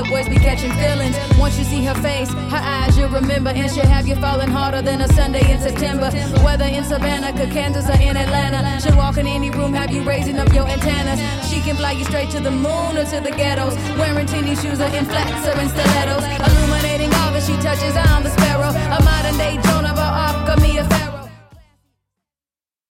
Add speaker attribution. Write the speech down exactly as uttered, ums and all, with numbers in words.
Speaker 1: the boys be catching feelings. Once you see her face, her eyes you'll remember, and she'll have you falling harder than a Sunday in September. Whether in Savannah, Kansas, or in Atlanta, she'll walk in any room, have you raising up your antennas. She can fly you straight to the moon or to the ghettos, wearing teeny shoes or in flats or in stilettos. Illuminating all that she touches, I'm the spell.